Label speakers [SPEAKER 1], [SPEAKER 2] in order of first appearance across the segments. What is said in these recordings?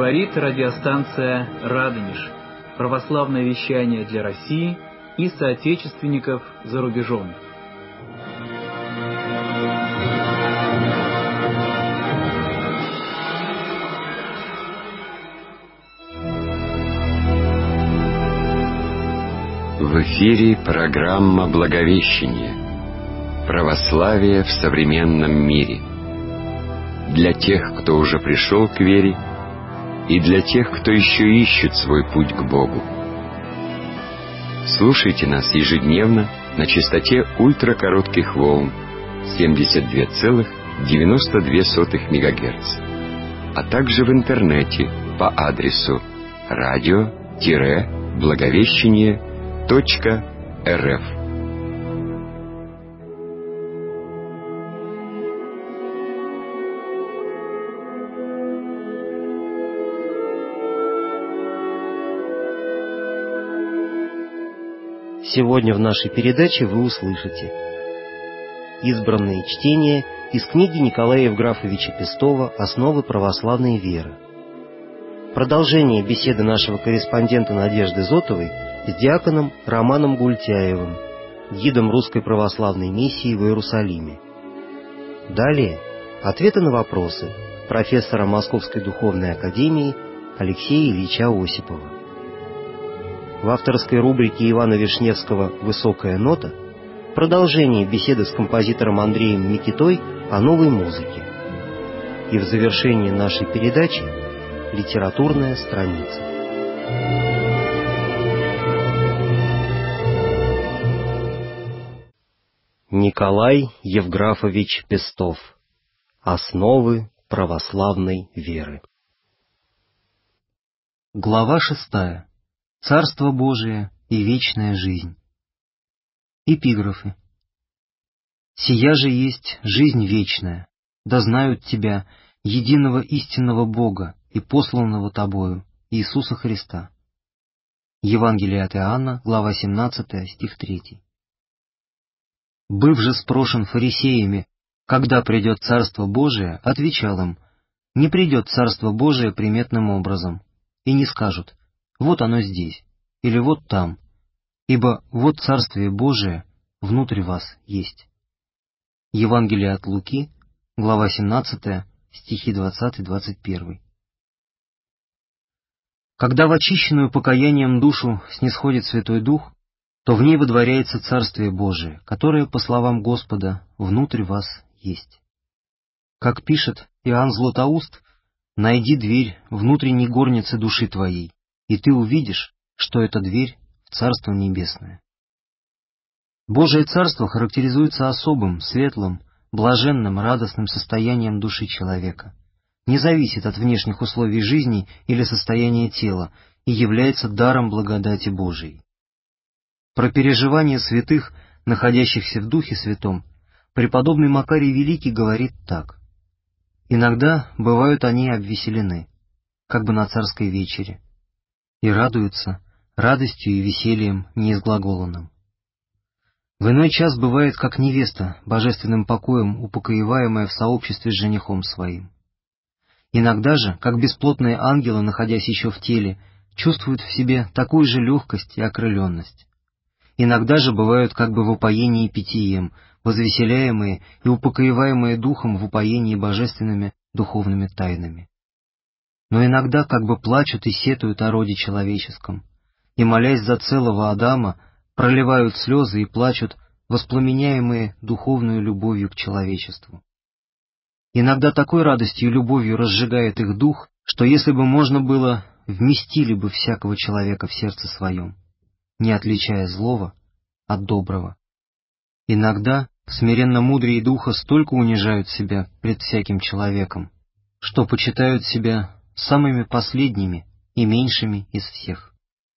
[SPEAKER 1] Говорит радиостанция «Радонеж». Православное вещание для России и соотечественников за рубежом.
[SPEAKER 2] В эфире программа «Благовещение. Православие в современном мире». Для тех, кто уже пришел к вере, и для тех, кто еще ищет свой путь к Богу. Слушайте нас ежедневно на частоте ультракоротких волн 72,92 МГц, а также в интернете по адресу radio-благовещение.рф.
[SPEAKER 3] Сегодня в нашей передаче вы услышите избранные чтения из книги Николая Евграфовича Пестова «Основы православной веры». Продолжение беседы нашего корреспондента Надежды Зотовой с диаконом Романом Гультяевым, гидом Русской Православной Миссии в Иерусалиме. Далее ответы на вопросы профессора Московской Духовной Академии Алексея Ильича Осипова. В авторской рубрике Ивана Вишневского «Высокая нота» продолжение беседы с композитором Андреем Микитой о новой музыке. И в завершении нашей передачи литературная страница. Николай Евграфович Пестов. Основы православной веры. Глава 6. Царство Божие и вечная жизнь. Эпиграфы. «Сия же есть жизнь вечная, да знают Тебя, единого истинного Бога и посланного Тобою, Иисуса Христа». Евангелие от Иоанна, глава 17, стих 3. Быв же спрошен фарисеями, когда придет Царство Божие, отвечал им: не придет Царство Божие приметным образом, и не скажут: вот оно здесь, или вот там, ибо вот Царствие Божие внутрь вас есть. Евангелие от Луки, глава 17, стихи 20-21. Когда в очищенную покаянием душу снисходит Святой Дух, то в ней водворяется Царствие Божие, которое, по словам Господа, внутрь вас есть. Как пишет Иоанн Златоуст: «Найди дверь внутренней горницы души твоей, и ты увидишь, что это дверь в Царство Небесное». Божие Царство характеризуется особым, светлым, блаженным, радостным состоянием души человека, не зависит от внешних условий жизни или состояния тела и является даром благодати Божией. Про переживания святых, находящихся в Духе Святом, преподобный Макарий Великий говорит так: «Иногда бывают они обвеселены, как бы на царской вечере, и радуются радостью и весельем неизглаголанным. В иной час бывает, как невеста, божественным покоем упокоеваемая в сообществе с женихом своим. Иногда же, как бесплотные ангелы, находясь еще в теле, чувствуют в себе такую же легкость и окрыленность. Иногда же бывают как бы в упоении питием, возвеселяемые и упокоеваемые духом в упоении божественными духовными тайнами. Но иногда как бы плачут и сетуют о роде человеческом, и, молясь за целого Адама, проливают слезы и плачут, воспламеняемые духовную любовью к человечеству. Иногда такой радостью и любовью разжигает их дух, что если бы можно было, вместили бы всякого человека в сердце своем, не отличая злого от доброго. Иногда смиренно-мудрые духа столько унижают себя пред всяким человеком, что почитают себя самыми последними и меньшими из всех.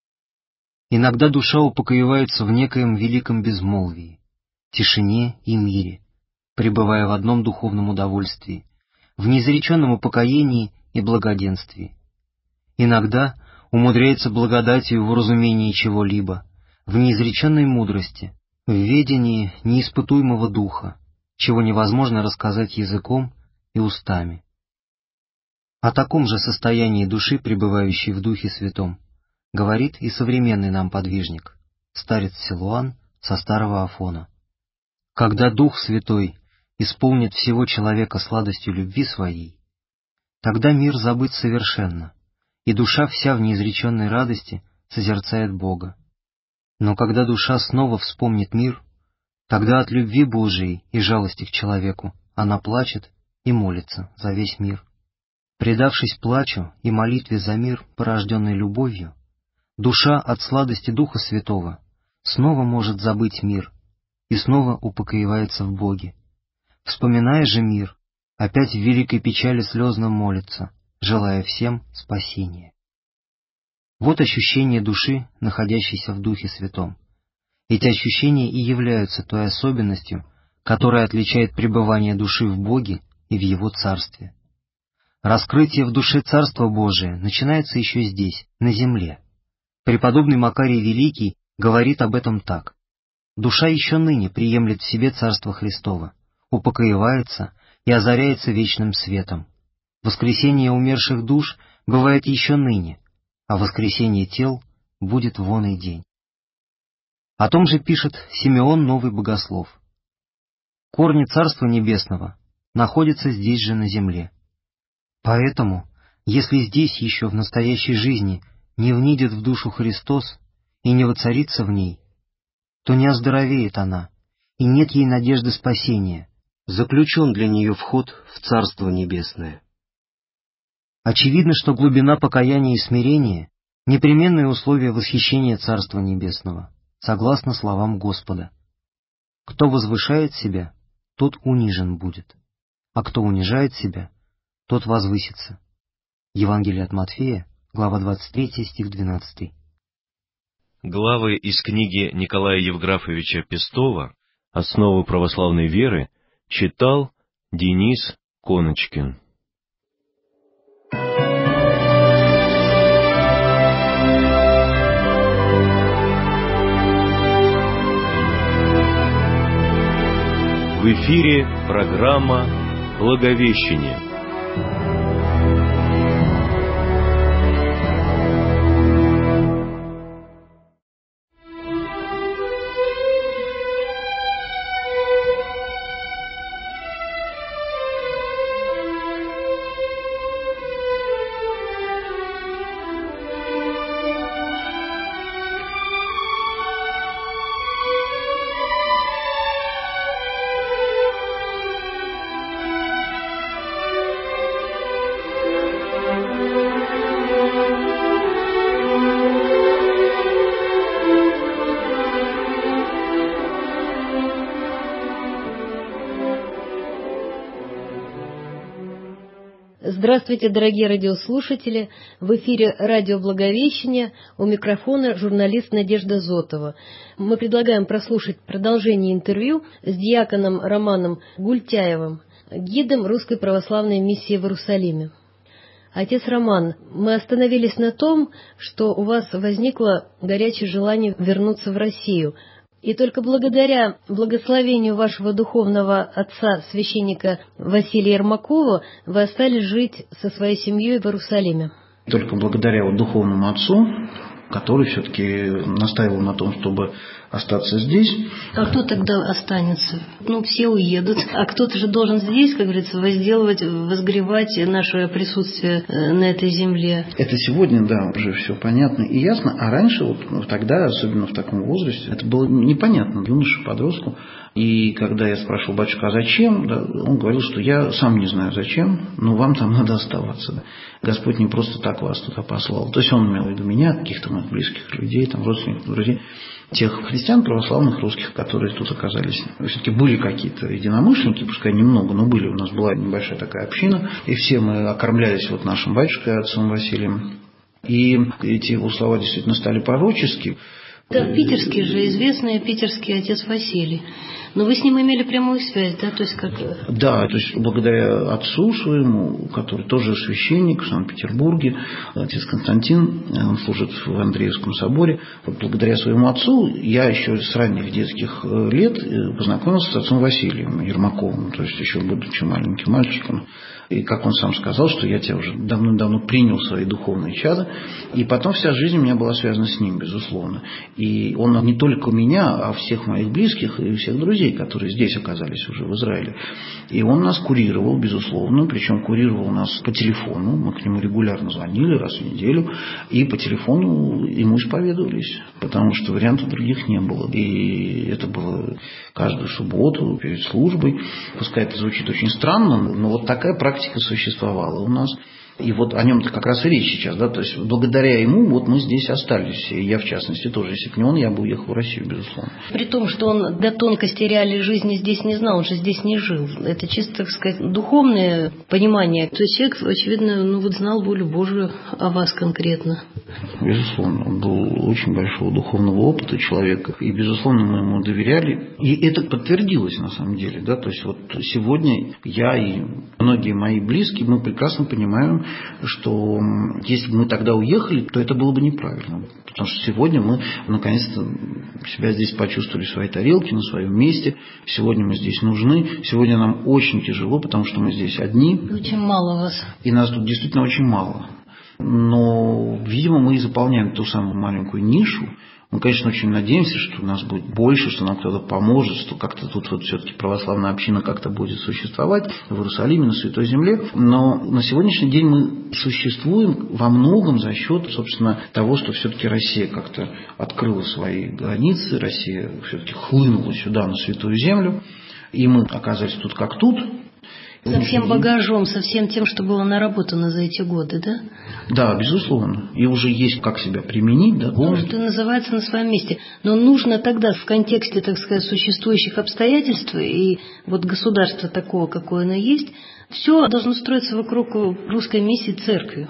[SPEAKER 3] Иногда душа упокоивается в некоем великом безмолвии, тишине и мире, пребывая в одном духовном удовольствии, в неизреченном упокоении и благоденствии. Иногда умудряется благодатью в уразумении чего-либо, в неизреченной мудрости, в ведении неиспытуемого духа, чего невозможно рассказать языком и устами. О таком же состоянии души, пребывающей в Духе Святом, говорит и современный нам подвижник, старец Силуан со Старого Афона. Когда Дух Святой исполнит всего человека сладостью любви своей, тогда мир забыт совершенно, и душа вся в неизреченной радости созерцает Бога. Но когда душа снова вспомнит мир, тогда от любви Божией и жалости к человеку она плачет и молится за весь мир. Предавшись плачу и молитве за мир, порожденный любовью, душа от сладости Духа Святого снова может забыть мир и снова упокоивается в Боге. Вспоминая же мир, опять в великой печали слезно молится, желая всем спасения. Вот ощущения души, находящейся в Духе Святом. Эти ощущения и являются той особенностью, которая отличает пребывание души в Боге и в Его Царстве. Раскрытие в душе Царства Божия начинается еще здесь, на земле. Преподобный Макарий Великий говорит об этом так. Душа еще ныне приемлет в себе Царство Христово, упокоивается и озаряется вечным светом. Воскресение умерших душ бывает еще ныне, а воскресение тел будет вон и день. О том же пишет Симеон Новый Богослов. Корни Царства Небесного находятся здесь же на земле. Поэтому, если здесь еще в настоящей жизни не внидет в душу Христос и не воцарится в ней, то не оздоровеет она, и нет ей надежды спасения, заключен для нее вход в Царство Небесное. Очевидно, что глубина покаяния и смирения — непременное условие восхищения Царства Небесного, согласно словам Господа. Кто возвышает себя, тот унижен будет, а кто унижает себя, тот возвысится. Евангелие от Матфея, глава 23, стих 12.
[SPEAKER 4] Главы из книги Николая Евграфовича Пестова «Основы православной веры» читал Денис Коночкин. В эфире программа «Благовещение».
[SPEAKER 5] Здравствуйте, дорогие радиослушатели! В эфире радио «Благовещение», у микрофона журналист Надежда Зотова. Мы предлагаем прослушать продолжение интервью с диаконом Романом Гультяевым, гидом Русской Православной Миссии в Иерусалиме. Отец Роман, мы остановились на том, что у вас возникло горячее желание вернуться в Россию. И только благодаря благословению вашего духовного отца, священника Василия Ермакова, вы остались жить со своей семьей в Иерусалиме.
[SPEAKER 6] Только благодаря духовному отцу, который все-таки настаивал на том, чтобы остаться здесь.
[SPEAKER 5] А кто тогда останется? Все уедут. А кто-то же должен здесь, как говорится, возделывать, возгревать наше присутствие на этой земле.
[SPEAKER 6] Это сегодня, да, уже все понятно и ясно. А раньше, тогда, особенно в таком возрасте, это было непонятно юноше, подростку. И когда я спрашивал батюшку, а зачем, да, он говорил, что я сам не знаю зачем, но вам там надо оставаться. Да. Господь не просто так вас туда послал. То есть он имел в виду меня, каких-то моих близких людей, там, родственников, друзей, тех христиан православных русских, которые тут оказались. Все-таки были какие-то единомышленники, пускай немного, но были. У нас была небольшая такая община, и все мы окормлялись нашим батюшкой, отцом Василием. И эти его слова действительно стали пророческими.
[SPEAKER 5] Да, питерский же, известный питерский отец Василий. Но вы с ним имели прямую связь, да? То есть как...
[SPEAKER 6] Да, то есть благодаря отцу своему, который тоже священник в Санкт-Петербурге, отец Константин, он служит в Андреевском соборе. Благодаря своему отцу я еще с ранних детских лет познакомился с отцом Василием Ермаковым, то есть еще будучи маленьким мальчиком. И как он сам сказал, что я тебя уже давно-давно принял в свои духовные чады. И потом вся жизнь у меня была связана с ним, безусловно. И он не только меня, а всех моих близких и всех друзей, которые здесь оказались уже в Израиле. И он нас курировал, безусловно, причем курировал нас по телефону. Мы к нему регулярно звонили раз в неделю. И по телефону ему исповедовались, потому что вариантов других не было. И это было каждую субботу перед службой. Пускай это звучит очень странно, но вот такая практика существовала у нас. И вот о нем-то как раз и речь сейчас, да, то есть благодаря ему вот мы здесь остались, и я в частности тоже, если бы не он, я бы уехал в Россию, безусловно.
[SPEAKER 5] При том, что он до тонкости реалий жизни здесь не знал, он же здесь не жил. Это чисто, так сказать, духовное понимание. То есть человек, очевидно, знал волю Божию о вас конкретно.
[SPEAKER 6] Безусловно, он был очень большого духовного опыта человека, и, безусловно, мы ему доверяли. И это подтвердилось на самом деле, да, то есть вот сегодня я и многие мои близкие, мы прекрасно понимаем, что если бы мы тогда уехали, то это было бы неправильно. Потому что сегодня мы наконец-то себя здесь почувствовали в своей тарелке, на своем месте. Сегодня мы здесь нужны. Сегодня нам очень тяжело, потому что мы здесь одни.
[SPEAKER 5] Очень мало вас.
[SPEAKER 6] И нас тут действительно очень мало. Но, видимо, мы заполняем ту самую маленькую нишу. Мы, конечно, очень надеемся, что нас будет больше, что нам кто-то поможет, что как-то тут вот все-таки православная община как-то будет существовать в Иерусалиме, на Святой Земле. Но на сегодняшний день мы существуем во многом за счет, собственно, того, что все-таки Россия как-то открыла свои границы, Россия все-таки хлынула сюда, на Святую Землю, и мы оказались тут как тут.
[SPEAKER 5] Со всем багажом, со всем тем, что было наработано за эти годы, да?
[SPEAKER 6] Да, безусловно. И уже есть как себя применить, да?
[SPEAKER 5] То, что называется, на своем месте. Но нужно тогда в контексте, так сказать, существующих обстоятельств и вот государства такого, какое оно есть, все должно строиться вокруг русской миссии церкви,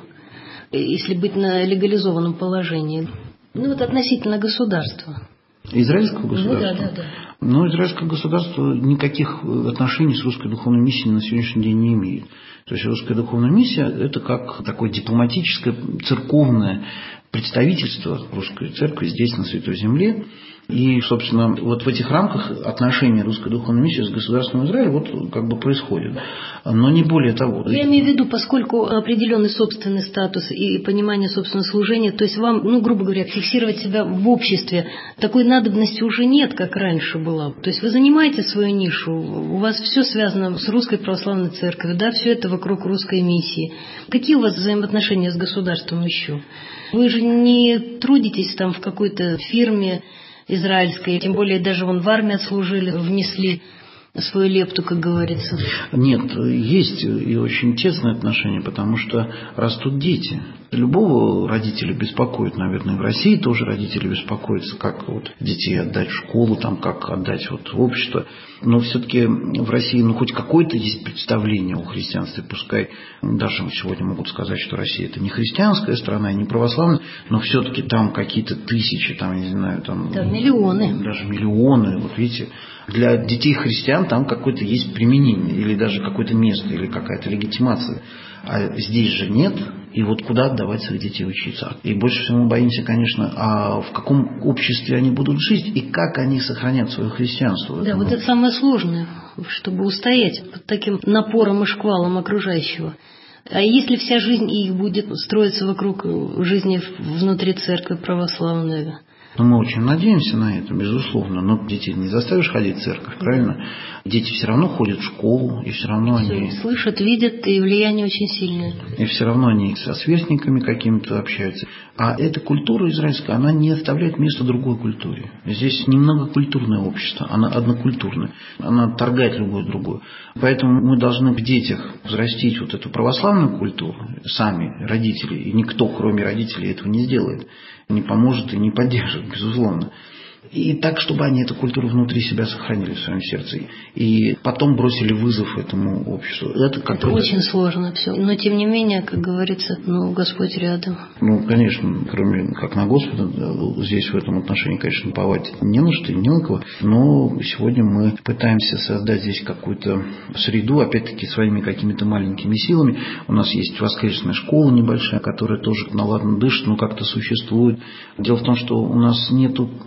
[SPEAKER 5] если быть на легализованном положении. Вот относительно государства.
[SPEAKER 6] Израильского государства?
[SPEAKER 5] Да.
[SPEAKER 6] Но израильское государство никаких отношений с русской духовной миссией на сегодняшний день не имеет. То есть русская духовная миссия – это как такое дипломатическое, церковное представительство русской церкви здесь, на Святой Земле. И, собственно, вот в этих рамках отношения русской духовной миссии с государством Израиля вот как бы происходит. Но не более того.
[SPEAKER 5] Я имею в виду, поскольку определенный собственный статус и понимание собственного служения, то есть вам, грубо говоря, фиксировать себя в обществе, такой надобности уже нет, как раньше была. То есть вы занимаете свою нишу, у вас все связано с русской православной церковью, да, все это вокруг русской миссии. Какие у вас взаимоотношения с государством еще? Вы же не трудитесь там в какой-то фирме израильской, тем более даже в армии отслужили, внесли свою лепту, как говорится.
[SPEAKER 6] Нет, есть и очень тесные отношения, потому что растут дети. Любого родителя беспокоит, наверное, в России тоже родители беспокоятся, как вот детей отдать в школу, там, как отдать вот в общество. Но все-таки в России хоть какое-то есть представление о христианстве, пускай даже сегодня могут сказать, что Россия это не христианская страна, не православная, но все-таки там какие-то тысячи, там, я не знаю, там
[SPEAKER 5] миллионы.
[SPEAKER 6] Даже миллионы, вот видите. Для детей христиан там какое-то есть применение, или даже какое-то место, или какая-то легитимация. А здесь же нет. И вот куда отдавать своих детей учиться? И больше всего мы боимся, конечно, а в каком обществе они будут жить, и как они сохранят свое христианство.
[SPEAKER 5] Да, вот это самое сложное, чтобы устоять под таким напором и шквалом окружающего. А если вся жизнь их будет строиться вокруг жизни внутри церкви православной?
[SPEAKER 6] Но мы очень надеемся на это, безусловно. Но детей не заставишь ходить в церковь, правильно? Дети все равно ходят в школу, и все равно они
[SPEAKER 5] слышат, видят, и влияние очень сильное.
[SPEAKER 6] И все равно они со сверстниками какими-то общаются. А эта культура израильская, она не оставляет места другой культуре. Здесь не многокультурное общество, она однокультурное. Она отторгает любую другую. Поэтому мы должны в детях взрастить вот эту православную культуру, сами родители. И никто, кроме родителей, этого не сделает. Не поможет и не поддержит, безусловно. И так, чтобы они эту культуру внутри себя сохранили в своем сердце. И потом бросили вызов этому обществу. Это
[SPEAKER 5] очень сложно все. Но, тем не менее, как говорится, Господь рядом.
[SPEAKER 6] Конечно, кроме как на Господа, здесь в этом отношении, конечно, уповать не на что и не на кого. Но сегодня мы пытаемся создать здесь какую-то среду, опять-таки, своими какими-то маленькими силами. У нас есть воскресная школа небольшая, которая тоже наладно дышит, но как-то существует. Дело в том, что у нас нету преподавателей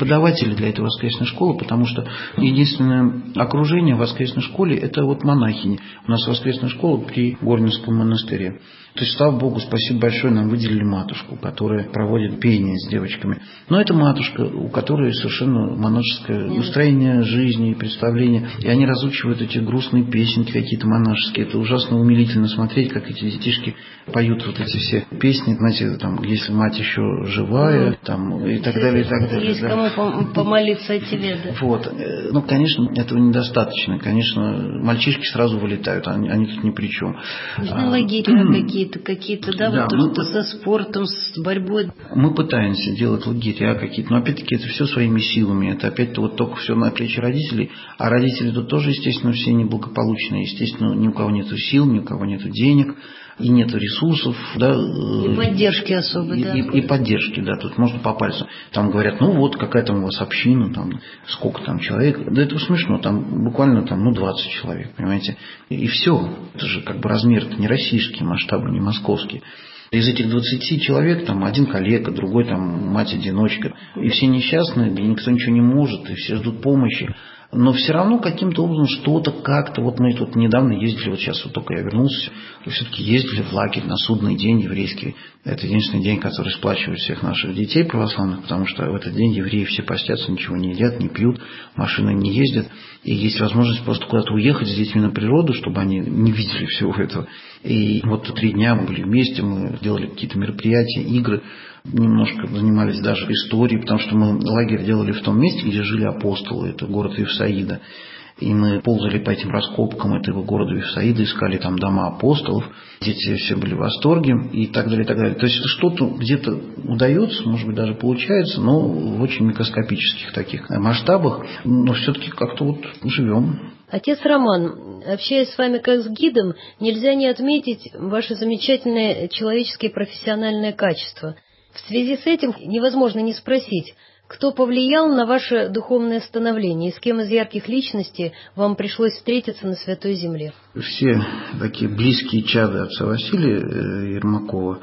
[SPEAKER 6] преподаватели для этой воскресной школы, потому что единственное окружение в воскресной школе – это вот монахини. У нас воскресная школа при Горненском монастыре. То есть, слава Богу, спасибо большое, нам выделили матушку, которая проводит пение с девочками. Но это матушка, у которой совершенно монашеское устроение жизни и представление. И они разучивают эти грустные песенки какие-то монашеские. Это ужасно умилительно смотреть, как эти детишки поют вот эти все песни. Знаете, там, если мать еще живая, там, и так далее, и так далее.
[SPEAKER 5] Есть кому помолиться о тебе, да?
[SPEAKER 6] Вот. Ну, конечно, этого недостаточно. Конечно, мальчишки сразу вылетают, они тут ни при чем.
[SPEAKER 5] Нужны лагеря какие-то, да, вот то, что со спортом, с борьбой.
[SPEAKER 6] Мы пытаемся делать лагеря какие-то, но опять-таки это все своими силами. Это опять-то вот только все на плечи родителей. А родители тут тоже, естественно, все неблагополучные. Естественно, ни у кого нет сил, ни у кого нет денег. И нет ресурсов, да.
[SPEAKER 5] И поддержки особой, да.
[SPEAKER 6] И поддержки, да, тут можно по пальцам. Там говорят, ну вот, какая там у вас община, там, сколько там человек. Да это смешно, там буквально там, 20 человек, понимаете. И все. Это же как бы размер-то не российские масштабы, не московские. Из этих 20 человек там один коллега, другой там мать-одиночка. И все несчастные, и никто ничего не может, и все ждут помощи. Но все равно каким-то образом что-то как-то, вот мы тут недавно ездили, вот сейчас вот только я вернулся, все-таки ездили в лагерь на судный день еврейский. Это единственный день, который сплачивает всех наших детей православных, потому что в этот день евреи все постятся, ничего не едят, не пьют, машины не ездят. И есть возможность просто куда-то уехать с детьми на природу, чтобы они не видели всего этого. И вот 3 дня мы были вместе, мы делали какие-то мероприятия, игры, немножко занимались даже историей, потому что мы лагерь делали в том месте, где жили апостолы, это город Вифсаида. И мы ползали по этим раскопкам этого города Вифсаида, искали там дома апостолов. Дети все были в восторге и так далее, и так далее. То есть это что-то где-то удается, может быть, даже получается, но в очень микроскопических таких масштабах. Но все-таки как-то вот живем.
[SPEAKER 5] Отец Роман, общаясь с вами как с гидом, нельзя не отметить ваши замечательные человеческие профессиональные качества. В связи с этим невозможно не спросить, кто повлиял на ваше духовное становление и с кем из ярких личностей вам пришлось встретиться на Святой Земле?
[SPEAKER 6] Все такие близкие чады отца Василия Ермакова,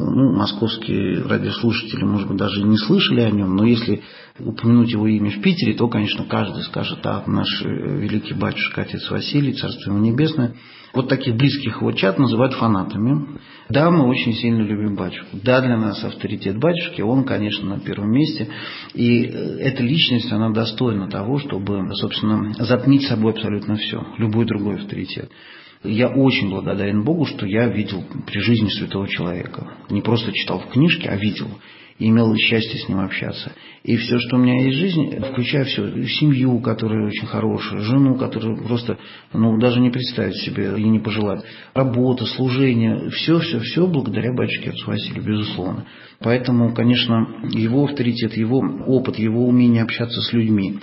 [SPEAKER 6] московские радиослушатели, может быть, даже и не слышали о нем, но если упомянуть его имя в Питере, то, конечно, каждый скажет, наш великий батюшка, отец Василий, царство ему небесное. Вот таких близких его чад называют фанатами. Да, мы очень сильно любим батюшку. Да, для нас авторитет батюшки, он, конечно, на первом месте. И эта личность, она достойна того, чтобы, собственно, затмить собой абсолютно все, любой другой авторитет. Я очень благодарен Богу, что я видел при жизни святого человека. Не просто читал в книжке, а видел. И имел счастье с ним общаться. И все, что у меня есть в жизни, включая все, семью, которая очень хорошая, жену, которую просто, даже не представить себе и не пожелать, работа, служение, все благодаря батюшке отцу Василию, безусловно. Поэтому, конечно, его авторитет, его опыт, его умение общаться с людьми,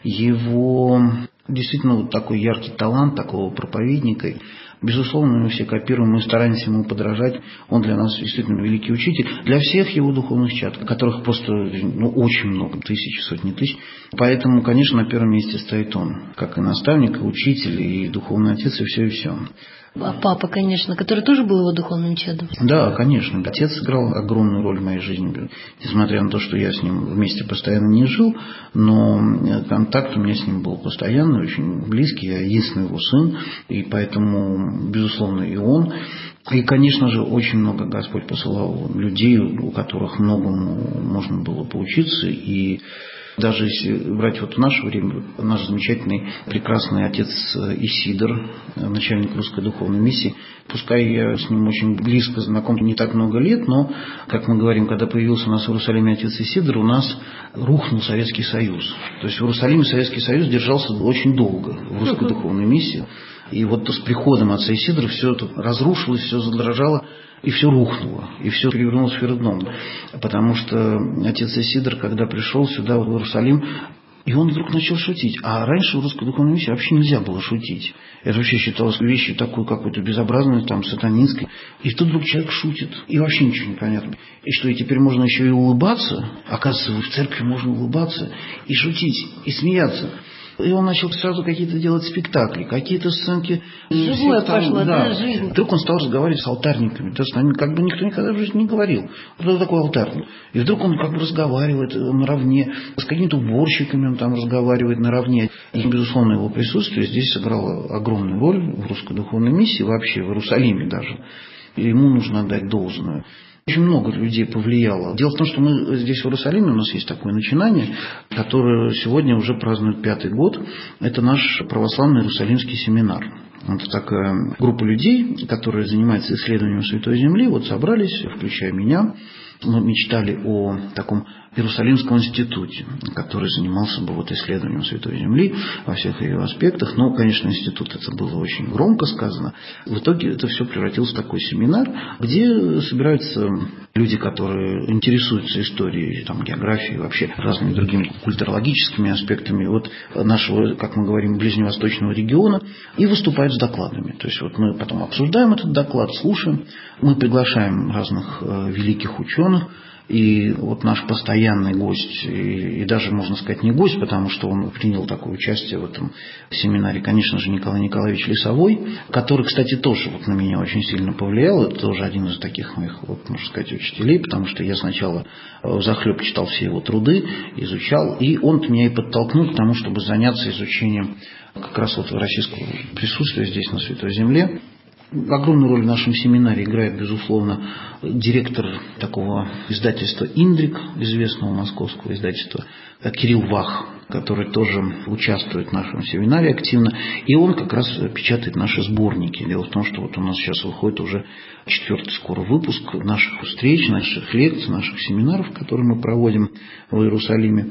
[SPEAKER 6] его действительно вот такой яркий талант такого проповедника. Безусловно, мы все копируем, мы стараемся ему подражать. Он для нас действительно великий учитель. Для всех его духовных чад, которых просто очень много, тысячи, сотни тысяч. Поэтому, конечно, на первом месте стоит он. Как и наставник, и учитель, и духовный отец, и все.
[SPEAKER 5] А папа, конечно, который тоже был его духовным чадом.
[SPEAKER 6] Да, конечно. Отец сыграл огромную роль в моей жизни. Несмотря на то, что я с ним вместе постоянно не жил, но контакт у меня с ним был постоянный, очень близкий. Я единственный его сын, и поэтому, безусловно, и он. И, конечно же, очень много Господь посылал людей, у которых многому можно было поучиться. И даже если брать вот в наше время, наш замечательный, прекрасный отец Исидор, начальник русской духовной миссии, пускай я с ним очень близко знаком не так много лет, но, как мы говорим, когда появился у нас в Иерусалиме отец Исидор, у нас рухнул Советский Союз. То есть в Иерусалиме Советский Союз держался очень долго в русской духовной миссии. И вот с приходом отца Исидора все это разрушилось, все задрожало, и все рухнуло, и все перевернулось вверх дном. Потому что отец Исидор, когда пришел сюда, в Иерусалим, и он вдруг начал шутить. А раньше в русской духовной миссии вообще нельзя было шутить. Это вообще считалось вещью такой какой-то безобразной, сатанинской. И тут вдруг человек шутит, и вообще ничего не понятно. И что, и теперь можно еще и улыбаться? Оказывается, в церкви можно улыбаться, и шутить, и смеяться. И он начал сразу какие-то делать спектакли, какие-то сценки.
[SPEAKER 5] Живое пошло, да, жизнь.
[SPEAKER 6] Вдруг он стал разговаривать с алтарниками. То есть как бы никто никогда в жизни не говорил. Кто такой алтарник? И вдруг он как бы разговаривает наравне. С какими-то уборщиками он там разговаривает наравне. И, безусловно, его присутствие здесь сыграло огромную роль в русской духовной миссии, вообще в Иерусалиме даже. И ему нужно отдать должное. Очень много людей повлияло. Дело в том, что мы здесь в Иерусалиме, у нас есть такое начинание, которое сегодня уже празднует 5-й год. Это наш православный Иерусалимский семинар. Это такая группа людей, которые занимаются исследованием Святой Земли, вот собрались, включая меня. Мы мечтали о таком Иерусалимском институте, который занимался бы вот исследованием Святой Земли во всех ее аспектах. Но, конечно, институт, это было очень громко сказано. В итоге это все превратилось в такой семинар, где собираются люди, которые интересуются историей, там, географией, вообще разными другими культурологическими аспектами вот нашего, как мы говорим, ближневосточного региона, и выступают с докладами. То есть вот мы потом обсуждаем этот доклад, слушаем, мы приглашаем разных великих ученых. И вот наш постоянный гость, и даже, можно сказать, не гость, потому что он принял такое участие в этом семинаре, конечно же, Николай Николаевич Лесовой, который, кстати, тоже вот на меня очень сильно повлиял. Это тоже один из таких моих, вот, можно сказать, учителей, потому что я сначала взахлеб читал все его труды, изучал, и он меня и подтолкнул к тому, чтобы заняться изучением как раз вот российского присутствия здесь, на Святой Земле. Огромную роль в нашем семинаре играет, безусловно, директор такого издательства «Индрик», известного московского издательства, Кирилл Вах, который тоже участвует в нашем семинаре активно. И он как раз печатает наши сборники. Дело в том, что вот у нас сейчас выходит уже 4-й скоро выпуск наших встреч, наших лекций, наших семинаров, которые мы проводим в Иерусалиме.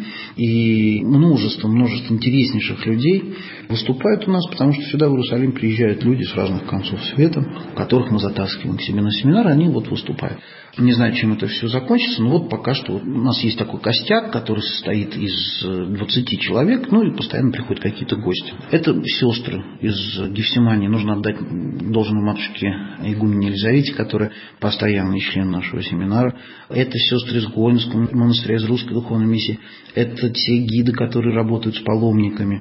[SPEAKER 6] И множество интереснейших людей выступают у нас, потому что сюда, в Иерусалим, приезжают люди с разных концов света, которых мы затаскиваем к себе на семинар, они вот выступают. Не знаю, чем это все закончится, но вот пока что у нас есть такой костяк, который состоит из 20 человек, ну и постоянно приходят какие-то гости. Это сестры из Гефсимании. Нужно отдать должное матушке игумене Елизавете, которая постоянный член нашего семинара. Это сестры из Гоинского монастыря, из Русской духовной миссии. Это те гиды, которые работают с паломниками.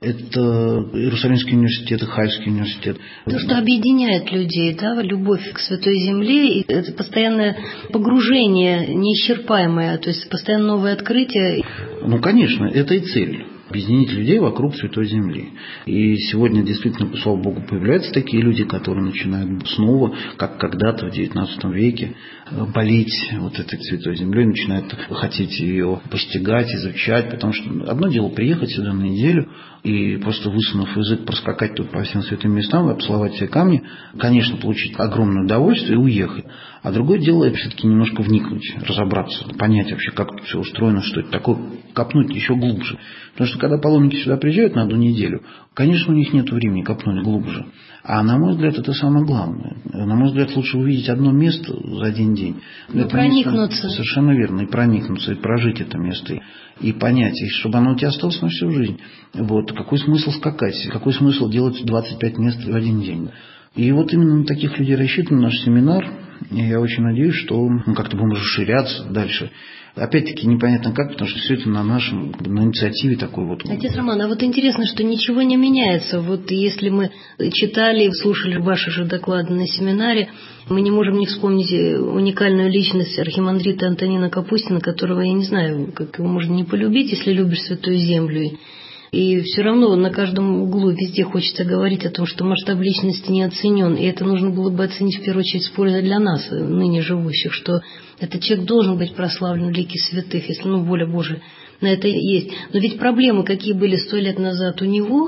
[SPEAKER 6] Это Иерусалимский университет и Хайфский университет.
[SPEAKER 5] То, что объединяет людей, да, любовь к Святой Земле, и это постоянное погружение неисчерпаемое, то есть постоянно новые открытия.
[SPEAKER 6] Ну, конечно, это и цель. Объединить людей вокруг Святой Земли. И сегодня действительно, слава Богу, появляются такие люди, которые начинают снова, как когда-то в XIX веке, болеть вот этой Святой Землей, начинают хотеть ее постигать, изучать, потому что одно дело приехать сюда на неделю и просто высунув язык, проскакать тут по всем святым местам, обцеловать все камни, конечно, получить огромное удовольствие и уехать. А другое дело все-таки немножко вникнуть, разобраться, понять вообще, как тут все устроено, что это такое, копнуть еще глубже. Потому что когда паломники сюда приезжают на одну неделю, конечно, у них нет времени копнуть глубже. А на мой взгляд, это самое главное. На мой взгляд, лучше увидеть одно место за один день.
[SPEAKER 5] И проникнуться.
[SPEAKER 6] Совершенно верно. И проникнуться, и прожить это место. И понять, и чтобы оно у тебя осталось на всю жизнь. Вот. Какой смысл скакать? Какой смысл делать 25 мест в один день? И вот именно на таких людей рассчитан наш семинар. И я очень надеюсь, что мы как-то будем расширяться дальше. Опять-таки непонятно как, потому что все это на инициативе такой вот.
[SPEAKER 5] Отец Роман, а вот интересно, что ничего не меняется. Вот если мы читали и слушали ваши же доклады на семинаре, мы не можем не вспомнить уникальную личность архимандрита Антонина Капустина, которого, я не знаю, как его можно не полюбить, если любишь Святую Землю. И все равно на каждом углу везде хочется говорить о том, что масштаб личности не оценен. И это нужно было бы оценить в первую очередь с пользой для нас, ныне живущих, что этот человек должен быть прославлен в лике святых, если воля Божия на это есть. Но ведь проблемы, какие были 100 лет назад у него,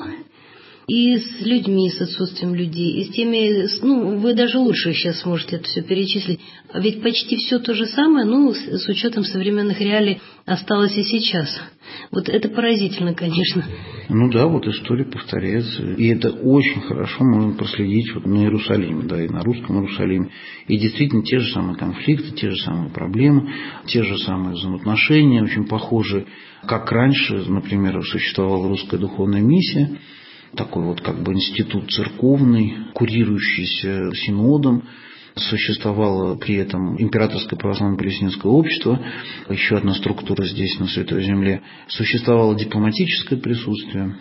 [SPEAKER 5] и с людьми, с отсутствием людей, и с теми, вы даже лучше сейчас сможете это все перечислить. А ведь почти все то же самое, с учетом современных реалий, осталось и сейчас. Вот это поразительно, конечно.
[SPEAKER 6] Да, вот история повторяется. И это очень хорошо можно проследить вот на Иерусалиме, да, и на русском Иерусалиме. И действительно те же самые конфликты, те же самые проблемы, те же самые взаимоотношения, очень похожие. Как раньше, например, существовала русская духовная миссия, такой вот как бы институт церковный, курирующийся синодом, Существовало при этом Императорское православное палестинское общество, еще одна структура здесь, на Святой Земле. Существовало дипломатическое присутствие.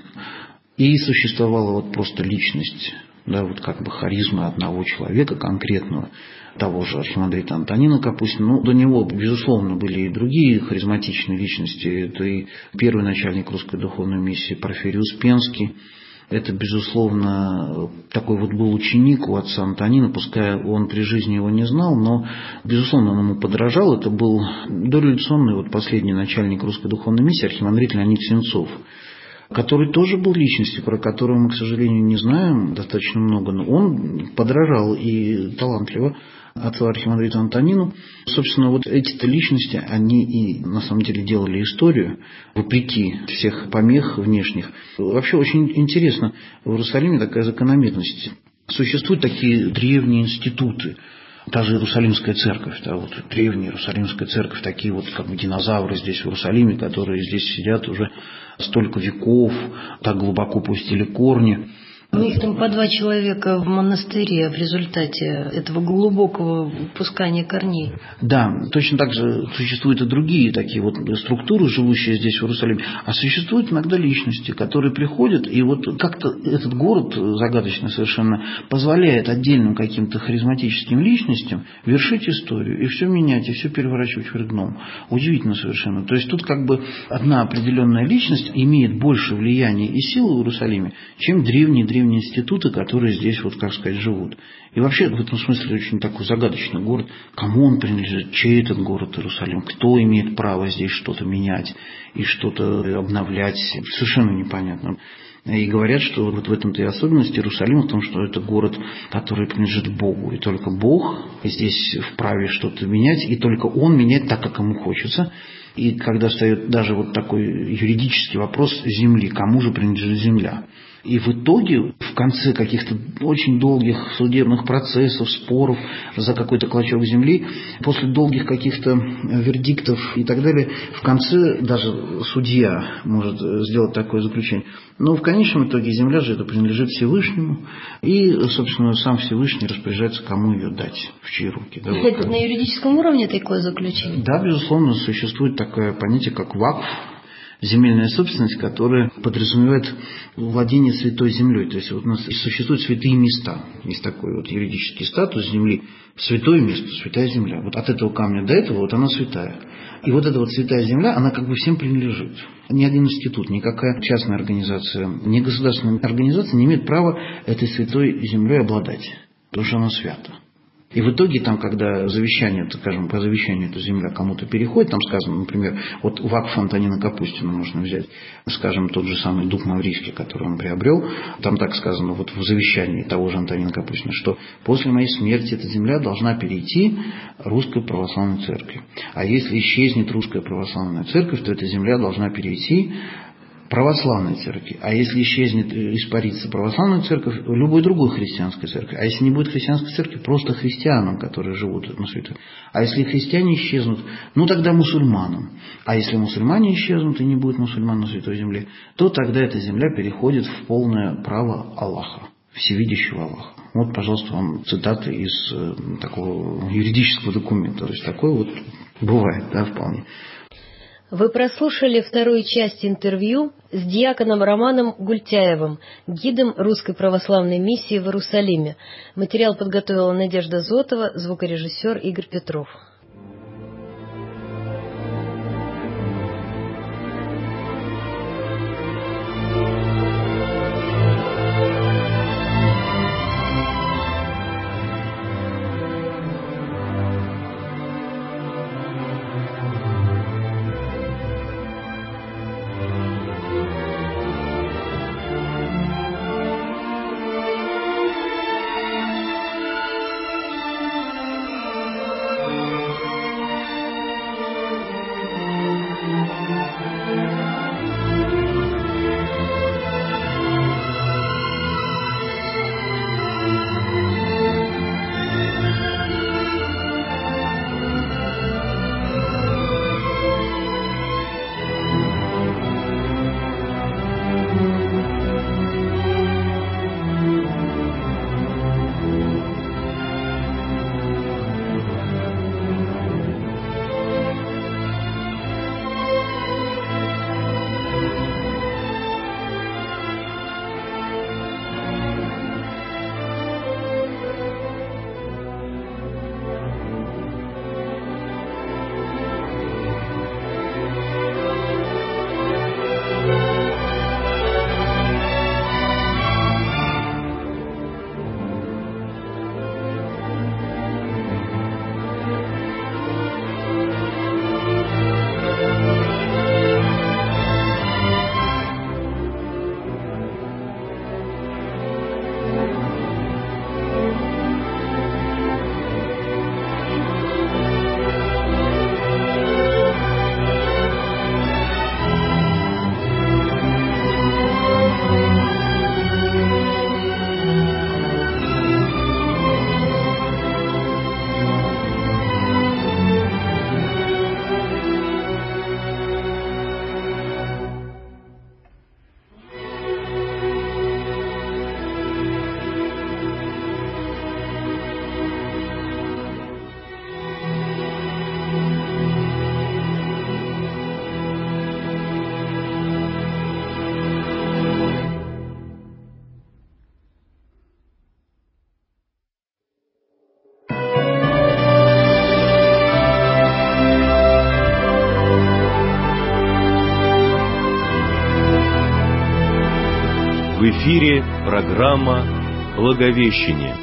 [SPEAKER 6] И существовала вот просто личность, да, вот как бы харизма одного человека конкретного, того же архимандрита Антонина Капустина. Ну, до него, безусловно, были и другие харизматичные личности. Это и первый начальник русской духовной миссии Порфирий Успенский. Это, безусловно, такой вот был ученик у отца Антонина, пускай он при жизни его не знал, но, безусловно, он ему подражал. Это был дореволюционный вот последний начальник русской духовной миссии, архимандрит Леонид Сенцов, который тоже был личностью, про которую мы, к сожалению, не знаем достаточно много, но он подражал и талантливо отцу архимандриту Антонину. Собственно, вот эти-то личности, они и на самом деле делали историю, вопреки всех помех внешних. Вообще очень интересно, в Иерусалиме такая закономерность. Существуют такие древние институты, та же Иерусалимская церковь, да, вот древняя Иерусалимская церковь, такие вот как бы динозавры здесь в Иерусалиме, которые здесь сидят уже столько веков, так глубоко пустили корни.
[SPEAKER 5] У них там по 2 человека в монастыре в результате этого глубокого пускания корней.
[SPEAKER 6] Да, точно так же существуют и другие такие вот структуры, живущие здесь, в Иерусалиме. А существуют иногда личности, которые приходят, и вот как-то этот город загадочно совершенно позволяет отдельным каким-то харизматическим личностям вершить историю, и все менять, и все переворачивать вверх дном. Удивительно совершенно. То есть тут как бы одна определенная личность имеет больше влияния и силы в Иерусалиме, чем древние институты, которые здесь, вот как сказать, живут. И вообще в этом смысле очень такой загадочный город. Кому он принадлежит? Чей этот город Иерусалим? Кто имеет право здесь что-то менять и что-то обновлять? Совершенно непонятно. И говорят, что вот в этом-то и особенность Иерусалима, в том, что это город, который принадлежит Богу. И только Бог здесь вправе что-то менять, и только Он меняет так, как Ему хочется. И когда встает даже вот такой юридический вопрос земли, кому же принадлежит земля? И в итоге, в конце каких-то очень долгих судебных процессов, споров за какой-то клочок земли, после долгих каких-то вердиктов и так далее, в конце даже судья может сделать такое заключение. Но в конечном итоге земля же это принадлежит Всевышнему, и, собственно, сам Всевышний распоряжается, кому ее дать, в чьи руки. Да,
[SPEAKER 5] это вот. На юридическом уровне такое заключение?
[SPEAKER 6] Да, безусловно, существует такое понятие, как вакф. Земельная собственность, которая подразумевает владение святой землей. То есть вот у нас существуют святые места. Есть такой вот юридический статус земли. Святое место, святая земля. Вот от этого камня до этого вот она святая. И вот эта вот святая земля, она как бы всем принадлежит. Ни один институт, никакая частная организация, ни государственная организация не имеет права этой святой землей обладать. Потому что она свята. И в итоге, там, когда завещание, скажем, по завещанию эта земля кому-то переходит, там сказано, например, вот вакф Антонина Капустина можно взять, скажем, тот же самый дуб Маврийский, который он приобрел, там так сказано вот в завещании того же Антонина Капустина, что после моей смерти эта земля должна перейти Русской Православной Церкви. А если исчезнет Русская Православная Церковь, то эта земля должна перейти православной церкви. А если исчезнет, испарится православная церковь, любой другой христианской церкви. А если не будет христианской церкви, просто христианам, которые живут на святых. А если христиане исчезнут, ну тогда мусульманам. А если мусульмане исчезнут и не будет мусульман на святой земле, то тогда эта земля переходит в полное право Аллаха, всевидящего Аллаха. Вот, пожалуйста, вам цитаты из такого юридического документа. То есть такое вот бывает, да, вполне.
[SPEAKER 5] Вы прослушали вторую часть интервью с диаконом Романом Гультяевым, гидом Русской Православной Миссии в Иерусалиме. Материал подготовила Надежда Зотова, звукорежиссер Игорь Петров.
[SPEAKER 4] эфире программа «Благовещение».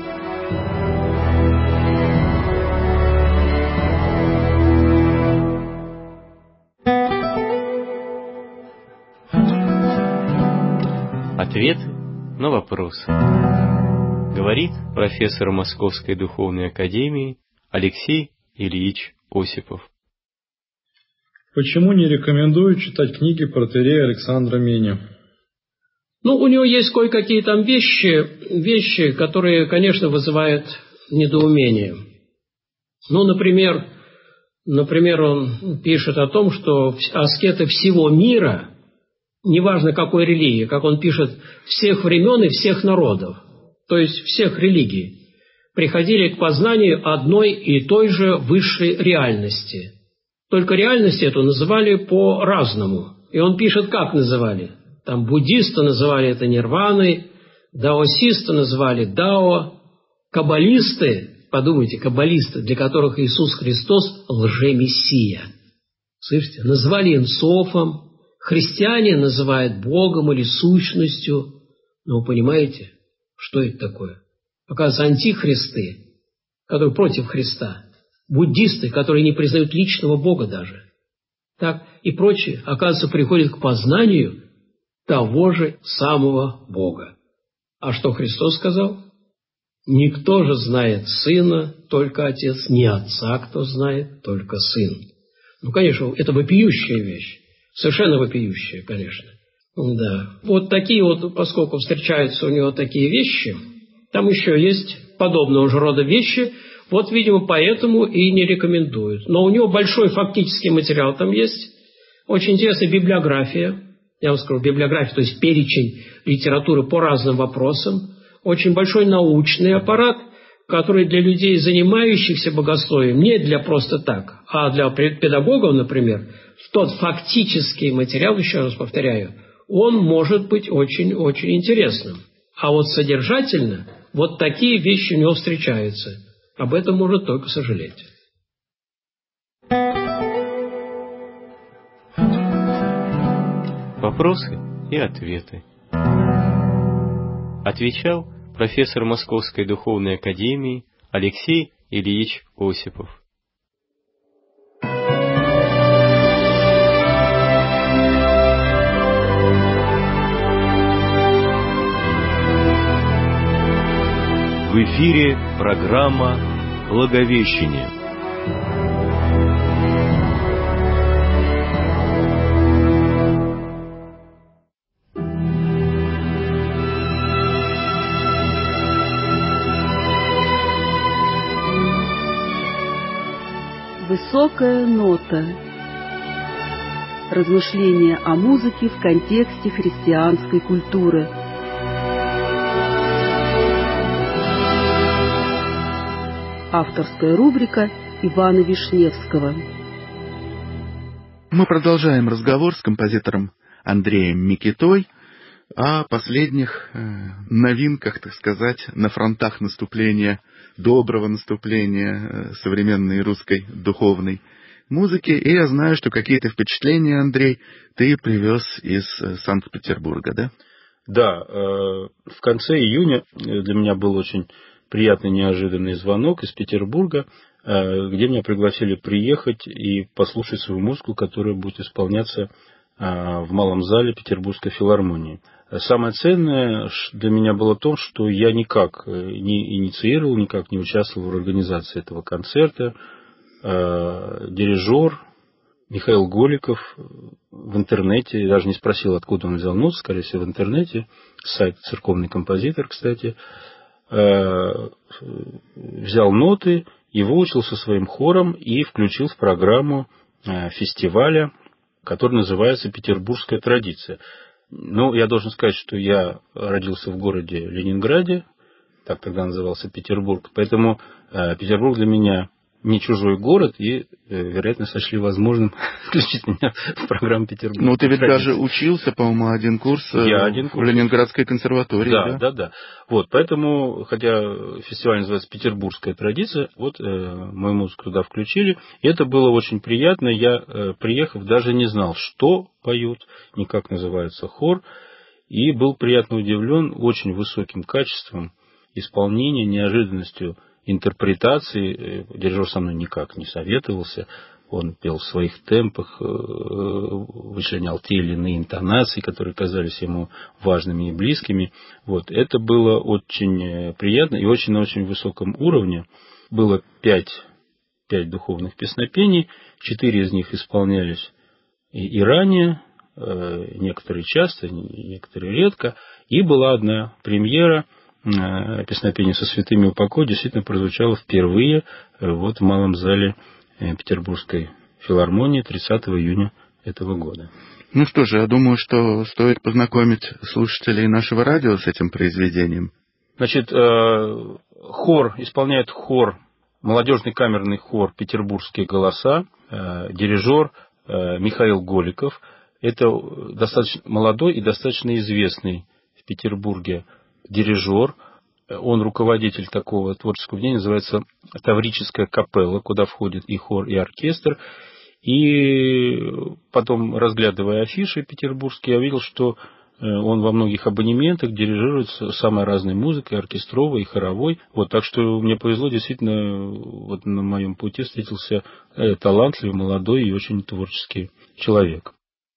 [SPEAKER 7] Ответы на вопросы. Говорит профессор Московской духовной академии Алексей Ильич Осипов.
[SPEAKER 8] Почему не рекомендую читать книги протоиерея Александра Мени?
[SPEAKER 9] У него есть кое-какие там вещи, которые, конечно, вызывают недоумение. Например, он пишет о том, что аскеты всего мира, неважно какой религии, как он пишет, всех времен и всех народов, то есть всех религий, приходили к познанию одной и той же высшей реальности. Только реальность эту называли по-разному. И он пишет, как называли. Там буддисты называли это нирваной, даосисты называли дао, каббалисты, подумайте, каббалисты, для которых Иисус Христос лжемессия. Слышите? Назвали инсофом, христиане называют Богом или сущностью. Но вы понимаете, что это такое? Оказывается, антихристы, которые против Христа, буддисты, которые не признают личного Бога даже, так и прочие, оказывается, приходят к познанию того же самого Бога. А что Христос сказал? Никто же знает Сына, только Отец, не Отца, кто знает, только Сын. Конечно, это вопиющая вещь, совершенно вопиющая, конечно. Да. Вот такие поскольку встречаются у него такие вещи, там еще есть подобного же рода вещи, видимо, поэтому и не рекомендуют. Но у него большой фактический материал там есть, очень интересная библиография, я вам скажу, библиография, то есть перечень литературы по разным вопросам, очень большой научный аппарат, который для людей, занимающихся богословием, не для просто так, а для педагогов, например, тот фактический материал, еще раз повторяю, он может быть очень-очень интересным. А содержательно такие вещи у него встречаются. Об этом можно только сожалеть.
[SPEAKER 7] Вопросы и ответы. Отвечал профессор Московской духовной академии Алексей Ильич Осипов.
[SPEAKER 4] В эфире программа «Благовещение».
[SPEAKER 10] Высокая нота. Размышления о музыке в контексте христианской культуры. Авторская рубрика Ивана Вишневского.
[SPEAKER 11] Мы продолжаем разговор с композитором Андреем Микитой о последних новинках, так сказать, на фронтах наступления, доброго наступления современной русской духовной музыки. И я знаю, что какие-то впечатления, Андрей, ты привез из Санкт-Петербурга, да?
[SPEAKER 12] Да, в конце июня для меня был очень приятный неожиданный звонок из Петербурга, где меня пригласили приехать и послушать свою музыку, которая будет исполняться в малом зале Петербургской филармонии. Самое ценное для меня было то, что я никак не инициировал, никак не участвовал в организации этого концерта. Дирижер Михаил Голиков в интернете, даже не спросил, откуда он взял ноты, скорее всего, в интернете, сайт «Церковный композитор», кстати, взял ноты и выучил со своим хором и включил в программу фестиваля, который называется «Петербургская традиция». Я должен сказать, что я родился в городе Ленинграде, так тогда назывался Петербург, поэтому Петербург для меня не чужой город, и, вероятно, сочли возможным включить меня в программу Петербурга.
[SPEAKER 11] Ты ведь даже учился, по-моему, один курс в Ленинградской консерватории.
[SPEAKER 12] Да. Поэтому, хотя фестиваль называется «Петербургская традиция», мою музыку туда включили, и это было очень приятно. Я, приехав, даже не знал, что поют, ни как называется хор. и был приятно удивлен очень высоким качеством исполнения, неожиданностью интерпретации. Дирижер со мной никак не советовался. Он пел в своих темпах, вычленял те или иные интонации, которые казались ему важными и близкими. Вот. Это было очень приятно и очень на очень высоком уровне. Было 5 духовных песнопений, 4 из них исполнялись и ранее, некоторые часто, некоторые редко. И была одна премьера, песнопение со святыми упокой, действительно прозвучало впервые вот в малом зале Петербургской филармонии 30 июня этого года.
[SPEAKER 11] Ну что же, я думаю, что стоит познакомить слушателей нашего радио с этим произведением.
[SPEAKER 12] Значит, исполняет хор, молодежный камерный хор «Петербургские голоса», дирижер Михаил Голиков. Это достаточно молодой и достаточно известный в Петербурге дирижер. Он руководитель такого творческого объединения, называется «Таврическая капелла», куда входит и хор, и оркестр. И потом, разглядывая афиши петербургские, я видел, что он во многих абонементах дирижирует самой разной музыкой, оркестровой и хоровой. Вот, так что мне повезло, действительно, вот на моем пути встретился талантливый, молодой и очень творческий человек.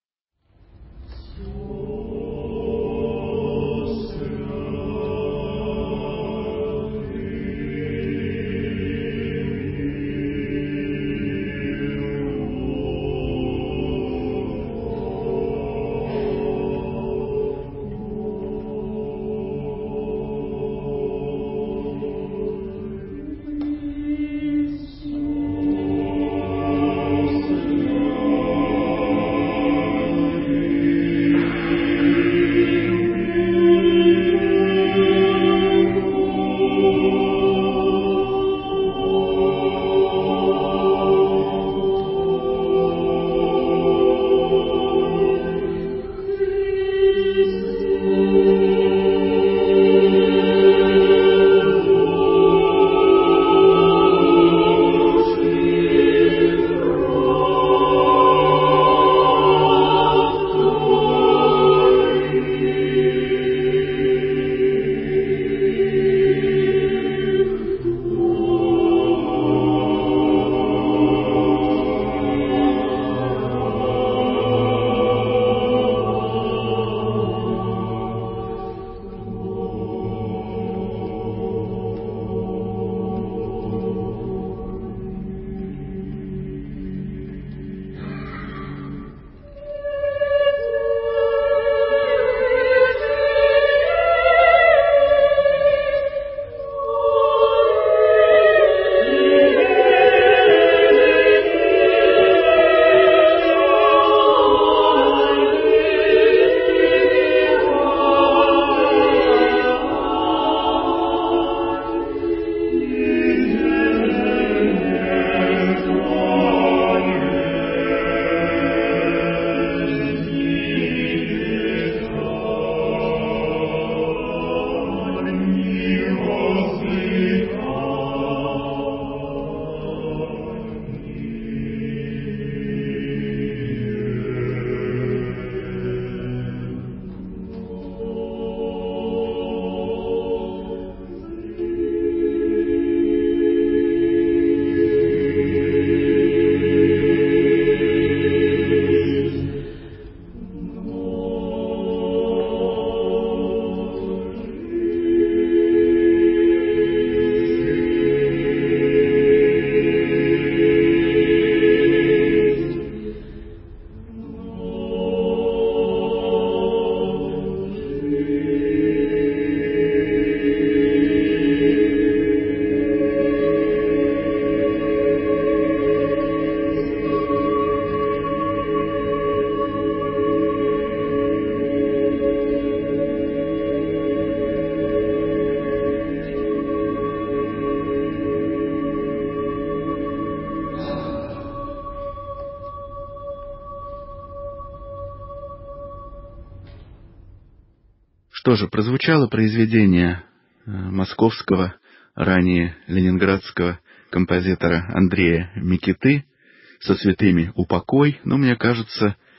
[SPEAKER 11] Что же, прозвучало произведение московского, ранее ленинградского композитора Андрея Микиты «Со святыми упокой». Но, мне кажется,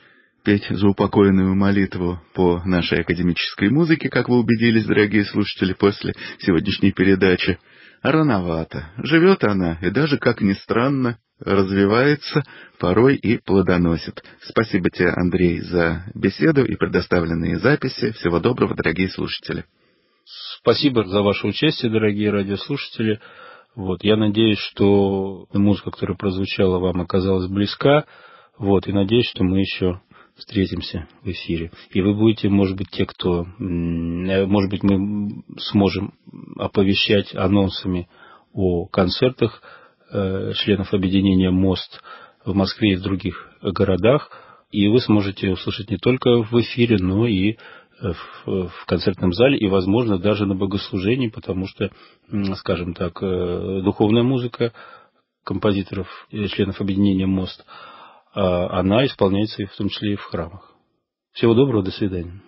[SPEAKER 11] петь заупокойную молитву по нашей академической музыке, как вы убедились, дорогие слушатели, после сегодняшней передачи. Рановато. Живет она, и даже, как ни странно, развивается, порой и плодоносит. Спасибо тебе, Андрей, за беседу и предоставленные записи. Всего доброго, дорогие слушатели.
[SPEAKER 12] Спасибо за ваше участие, дорогие радиослушатели. Я надеюсь, что музыка, которая прозвучала, вам оказалась близка. И надеюсь, что мы еще встретимся в эфире. И вы будете, может быть, те, кто... Может быть, мы сможем оповещать анонсами о концертах членов объединения «Мост» в Москве и в других городах. И вы сможете услышать не только в эфире, но и в концертном зале, и, возможно, даже на богослужении, потому что, скажем так, духовная музыка композиторов, членов объединения «Мост», она исполняется в том числе и в храмах. Всего доброго, до свидания.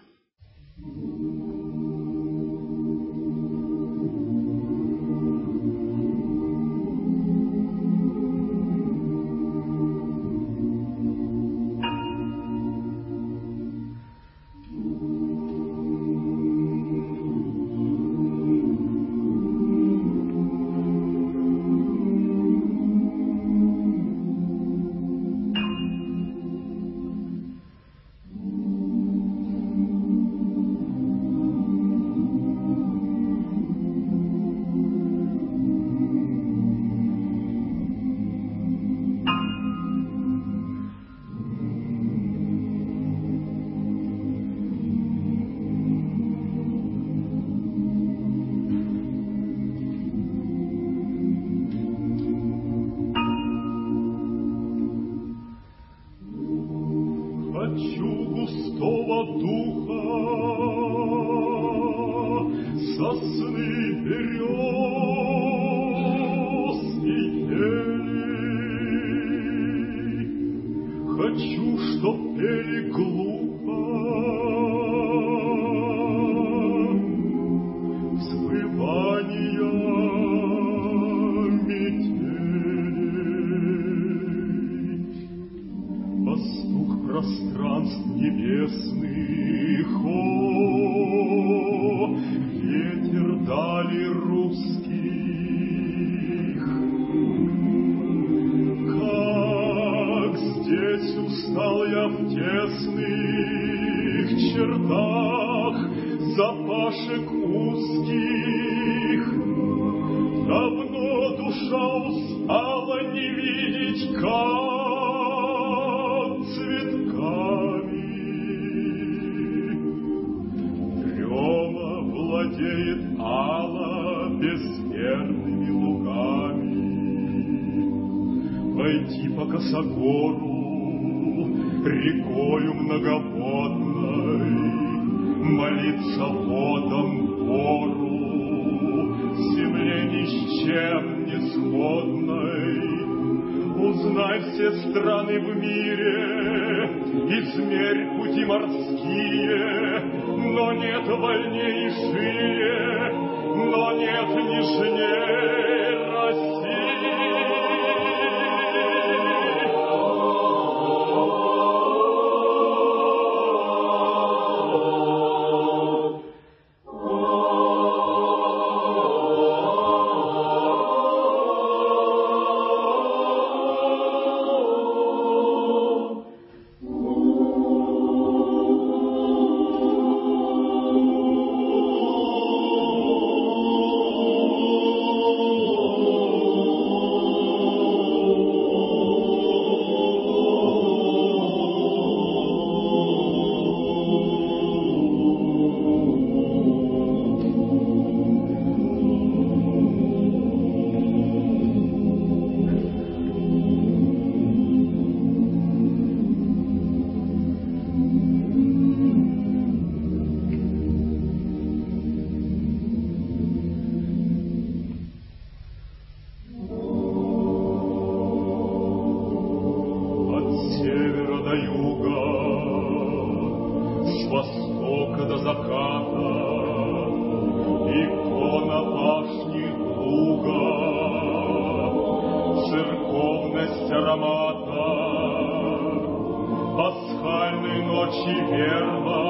[SPEAKER 13] пасхальной ночи верно,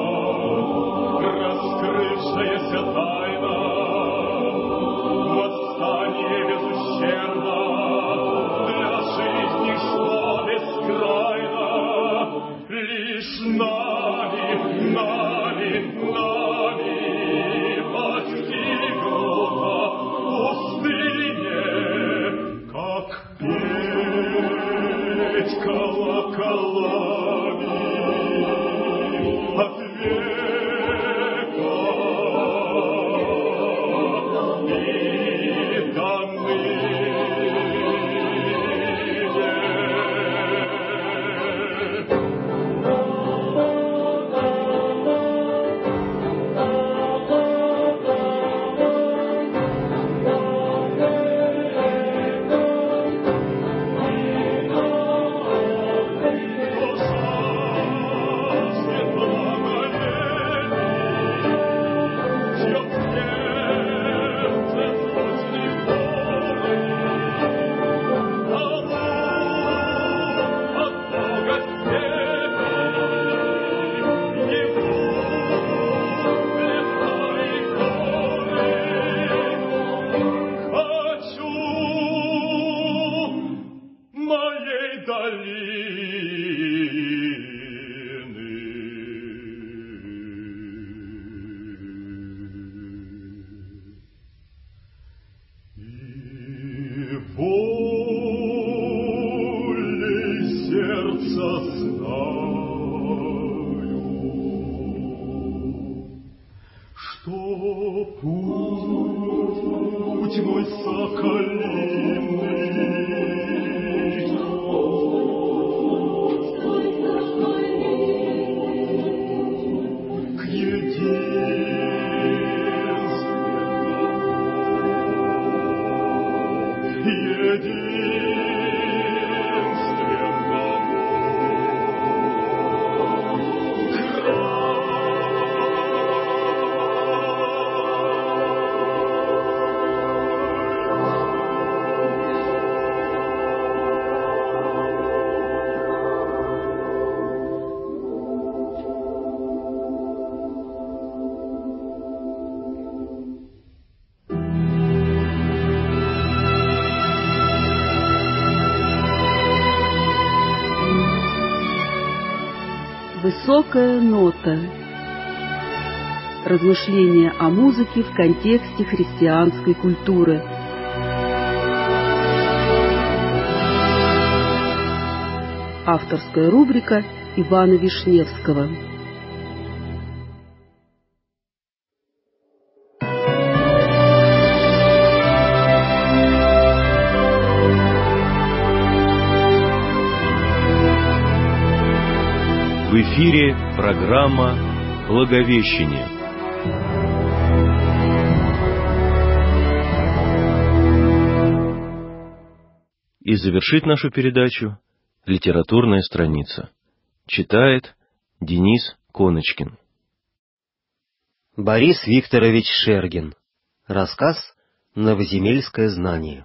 [SPEAKER 13] раскрывшаяся тайна, восстание без ущерба, для жизни шло бескрайно, лишь нами постигнута пустыне, как петь колоколами от века и до
[SPEAKER 10] Высокая нота. Размышления о музыке в контексте христианской культуры. Авторская рубрика Ивана Вишневского.
[SPEAKER 4] В эфире программа «Благовещение». И завершит нашу передачу литературная страница. Читает Денис Коночкин.
[SPEAKER 3] Борис Викторович Шергин. Рассказ «Новоземельское знание».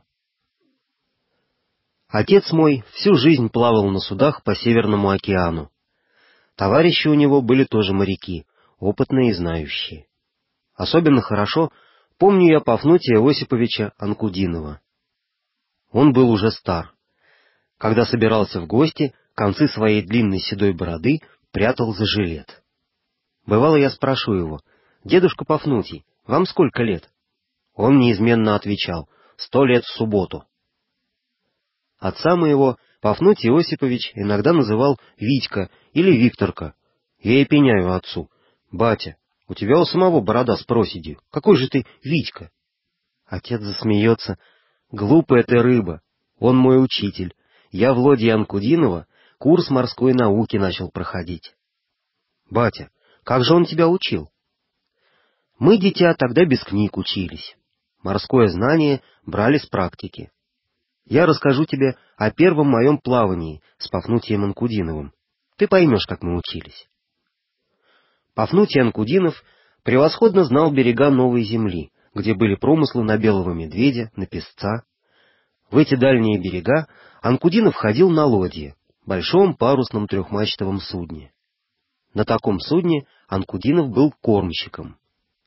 [SPEAKER 3] Отец мой всю жизнь плавал на судах по Северному океану. Товарищи у него были тоже моряки, опытные и знающие. Особенно хорошо помню я Пафнутия Осиповича Анкудинова. Он был уже стар. Когда собирался в гости, концы своей длинной седой бороды прятал за жилет. Бывало, я спрашиваю его: «Дедушка Пафнутий, вам сколько лет?» Он неизменно отвечал: 100 лет в субботу. Отца моего Пафнутий Осипович иногда называл Витька или Викторка. Я и пеняю отцу: «Батя, у тебя у самого борода с проседью. Какой же ты Витька?» Отец засмеется: «Глупая ты рыба. Он мой учитель. Я в лодье Анкудинова курс морской науки начал проходить». «Батя, как же он тебя учил?» Мы, дитя, тогда без книг учились. Морское знание брали с практики. Я расскажу тебе о первом моем плавании с Пафнутием Анкудиновым. Ты поймешь, как мы учились. Пафнутий Анкудинов превосходно знал берега Новой Земли, где были промыслы на белого медведя, на песца. В эти дальние берега Анкудинов ходил на лодье. большом парусном трехмачтовом судне. На таком судне Анкудинов был кормщиком.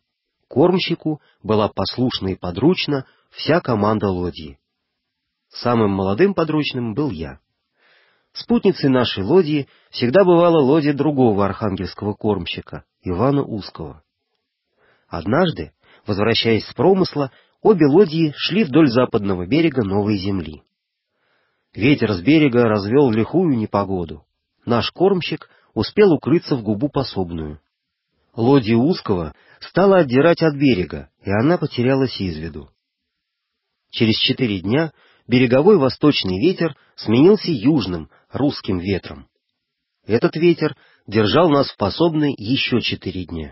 [SPEAKER 3] Кормщику была послушна и подручна вся команда лодьи. Самым молодым подручным был я. Спутницей нашей лодьи всегда бывала лодья другого архангельского кормщика, Ивана Узкого. Однажды, возвращаясь с промысла, обе лодьи шли вдоль западного берега Новой Земли. Ветер с берега развел лихую непогоду. Наш кормщик успел укрыться в губу пособную. Лодья Узкого стала отдирать от берега, и она потерялась из виду. Через 4 дня береговой восточный ветер сменился южным, русским ветром. Этот ветер держал нас в пособной еще 4 дня.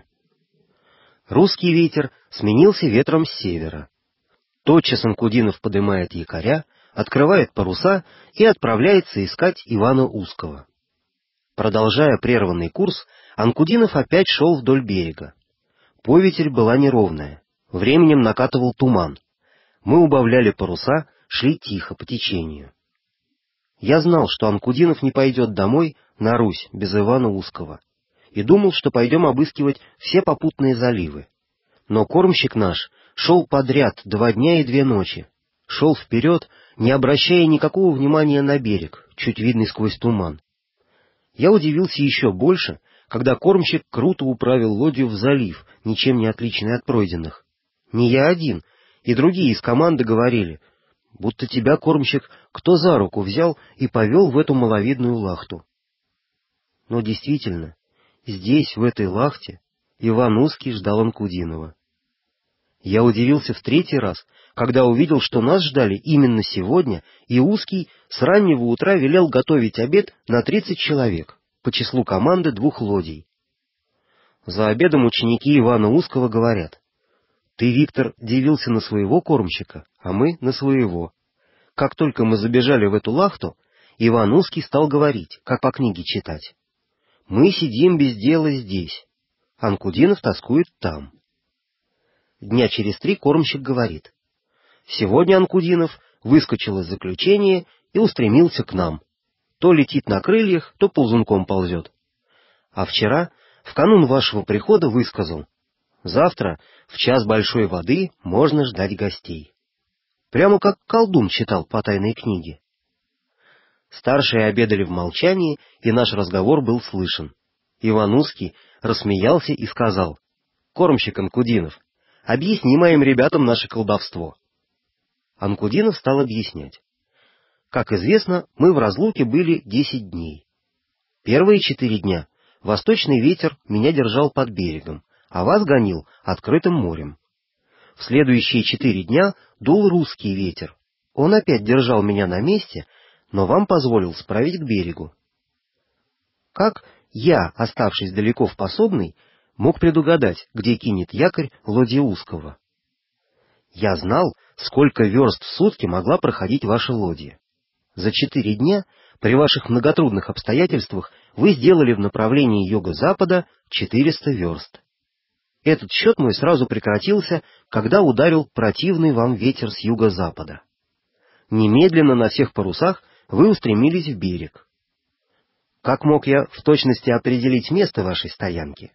[SPEAKER 3] Русский ветер сменился ветром с севера. Тотчас Анкудинов подымает якоря, открывает паруса и отправляется искать Ивана Узкого. Продолжая прерванный курс, Анкудинов опять шел вдоль берега. Повитель была неровная, временем накатывал туман. Мы убавляли паруса, шли тихо по течению. Я знал, что Анкудинов не пойдет домой на Русь без Ивана Узкого, и думал, что пойдем обыскивать все попутные заливы. Но кормщик наш шел подряд 2 дня и 2 ночи, шел вперед, не обращая никакого внимания на берег, чуть видный сквозь туман. Я удивился еще больше, когда кормщик круто управил лодью в залив, ничем не отличный от пройденных. Не я один, и другие из команды говорили, будто тебя, кормщик, кто за руку взял и повел в эту маловидную лахту. Но действительно, здесь, в этой лахте, Иван Узкий ждал Анкудинова. Я удивился в 3-й раз, когда увидел, что нас ждали именно сегодня, и Узкий с раннего утра велел готовить обед на 30 человек, по числу команды 2 лодий. За обедом ученики Ивана Узкого говорят: «Ты, Виктор, дивился на своего кормщика, а мы на своего». Как только мы забежали в эту лахту, Иван Узкий стал говорить, как по книге читать: «Мы сидим без дела здесь, Анкудинов тоскует там». Дня через 3 кормщик говорит: «Сегодня Анкудинов выскочил из заключения и устремился к нам. То летит на крыльях, то ползунком ползет. А вчера, в канун вашего прихода, высказал: завтра в час большой воды можно ждать гостей». Прямо как колдун читал по тайной книге. Старшие обедали в молчании, и наш разговор был слышен. Иван Узкий рассмеялся и сказал: «Кормщик Анкудинов, объясни моим ребятам наше колдовство». Анкудинов стал объяснять. Как известно, мы в разлуке были 10 дней. Первые 4 дня восточный ветер меня держал под берегом, а вас гонил открытым морем. В следующие 4 дня дул русский ветер. Он опять держал меня на месте, но вам позволил справить к берегу. Как я, оставшись далеко в пособной, мог предугадать, где кинет якорь лодья Узкого? Я знал, сколько верст в сутки могла проходить ваша лодья. За 4 дня, при ваших многотрудных обстоятельствах, вы сделали в направлении юго-запада 400 верст. Этот счет мой сразу прекратился, когда ударил противный вам ветер с юго-запада. Немедленно на всех парусах вы устремились в берег. Как мог я в точности определить место вашей стоянки?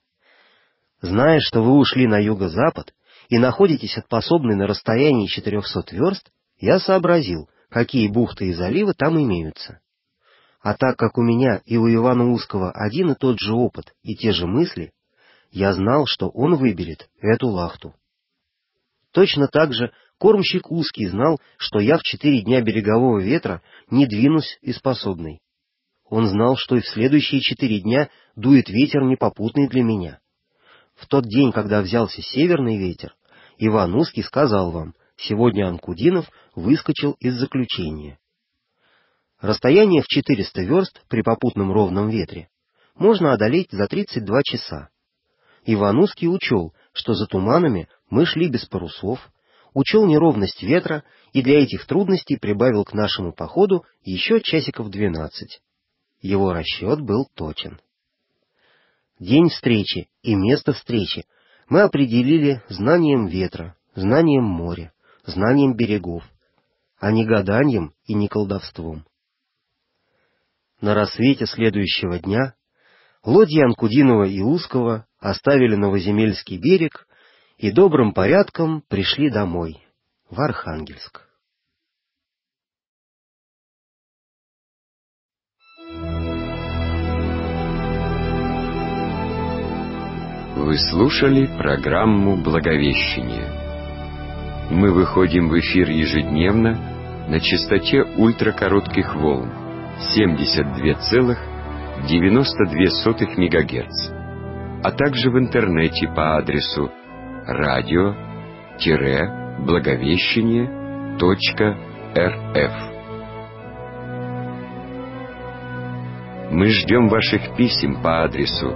[SPEAKER 3] Зная, что вы ушли на юго-запад и находитесь от пособной на расстоянии 400 верст, я сообразил, какие бухты и заливы там имеются. А так как у меня и у Ивана Узкого один и тот же опыт и те же мысли, я знал, что он выберет эту лахту. Точно так же кормщик Узкий знал, что я в 4 дня берегового ветра не двинусь из пособной. Он знал, что и в следующие 4 дня дует ветер непопутный для меня. В тот день, когда взялся северный ветер, Иван Узкий сказал вам: сегодня Анкудинов выскочил из заключения. Расстояние в 400 верст при попутном ровном ветре можно одолеть за 32 часа. Иван Узкий учел, что за туманами мы шли без парусов, учел неровность ветра и для этих трудностей прибавил к нашему походу еще часиков 12. Его расчет был точен. День встречи и место встречи мы определили знанием ветра, знанием моря, знанием берегов, а не гаданием и не колдовством. на рассвете следующего дня лодьи Анкудинова и Узкого оставили Новоземельский берег и добрым порядком пришли домой, в Архангельск.
[SPEAKER 2] Вы слушали программу «Благовещение». Мы выходим в эфир ежедневно на частоте ультракоротких волн 72,92 МГц, а также в интернете по адресу radio-благовещение.рф. Мы ждем ваших писем по адресу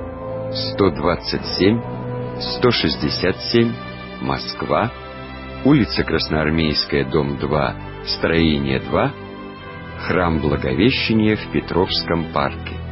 [SPEAKER 2] 127-167, Москва, улица Красноармейская, дом 2, строение 2, Храм Благовещения в Петровском парке.